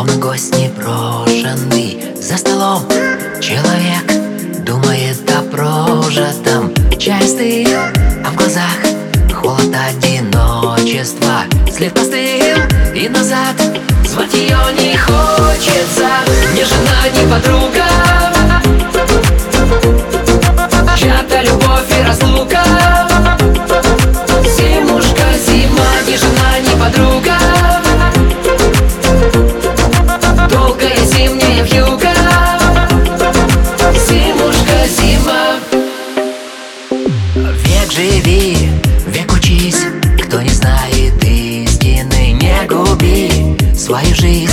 словно гость непрошенный. За столом человек думает о прожитом. Чай остыл, а в глазах холод одиночества. След постыл и назад, звать ее не хочется. Ни жена, ни подруга, чья-то любовь и разлука. Зимушка, зима, ни жена, ни подруга, долгая зимняя вьюга. Зимушка, зима. Век живи, век учись, кто не знает истины, не губи свою жизнь.